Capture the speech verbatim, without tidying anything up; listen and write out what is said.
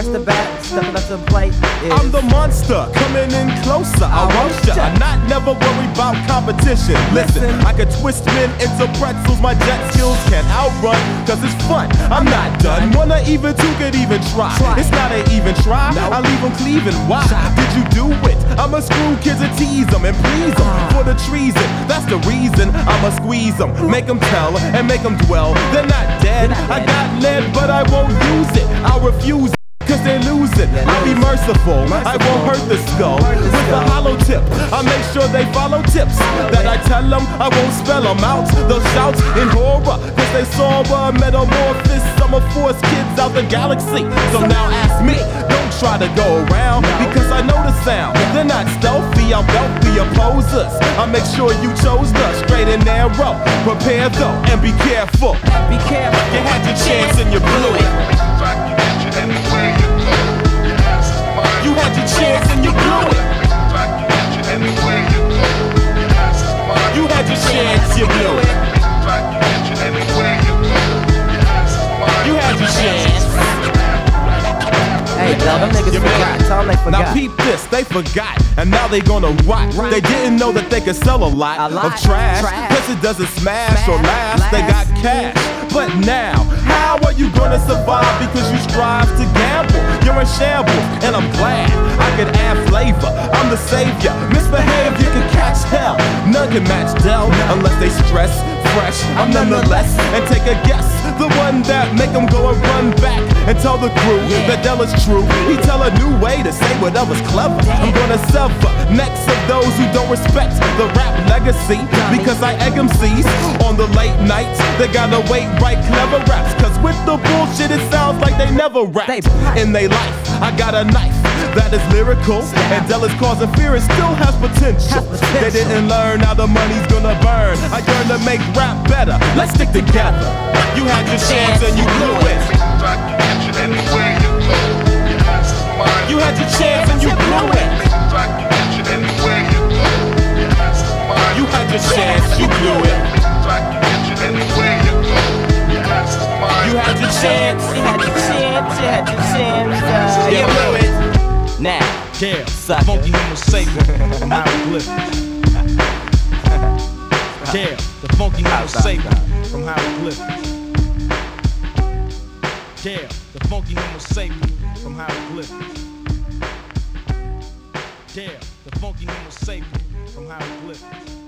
the bat, stepping up to the plate is... I'm the monster, coming in closer. I want ya. I'm not never worried about competition. Listen, I can twist men into pretzels. My jet skills can't outrun, cause it's fun. I'm not done. One or even two could even try. It's not an even try. I leave them cleaving. Why did you do it? I'ma screw kids and tease them and please them for the treason. That's the reason I'ma squeeze them, make them tell and make them dwell. They're not dead. I got lead, but I won't use it. I'll refuse it. Cause they lose it. I'll be merciful. I won't hurt the skull with a hollow tip. I make sure they follow tips that I tell them. I won't spell them out. They'll shout in horror cause they saw a metamorphosis. I'ma force kids out the galaxy. So now ask me, don't try to go around because I know the sound. They're not stealthy, I'm wealthy opposers. I make sure you chose the straight and narrow. Prepare though and be careful. Be careful. You had your chance and you blew it. You had your chance and you blew it. You had your chance, you blew it. You had your chance. Hey, tell them niggas forgot. Tell them they forgot. Now peep this, they forgot, and now they gonna rot. Right. They didn't know that they could sell a lot, a lot. of trash, trash. Cause it doesn't smash, smash or last. last. They got cash. But now, how are you gonna survive because you strive to gamble? You're in shambles, and I'm glad I can add flavor. I'm the savior. Misbehave, you can catch hell. None can match Dell unless they stress fresh. I'm nonetheless, and take a guess. The one that make them go and run back and tell the crew yeah. that Dell is true. He tell a new way to say whatever's clever. I'm gonna sever necks of those who don't respect the rap legacy because I egg M Cs on the late nights. They gotta wait. Write clever raps, cause with the bullshit it sounds like they never rapped in their life. I got a knife that is lyrical, and Dell is causing fear and still has potential. They didn't learn how the money's gonna burn. I yearn to make rap better. Let's stick together. You had your chance and you blew it. You had your chance and you blew it. You had your chance, you blew it. You had your chance, you had your chance, you had your chance, uh, you blew it. Now, yeah, sucker. Funky Homo sapien from Hieroglyphics. Yeah, the Funky Homo sapien from Hieroglyphics. Yeah, the Funky Homo sapien from Hieroglyphics. Yeah, the Funky Homo sapien from Hieroglyphics.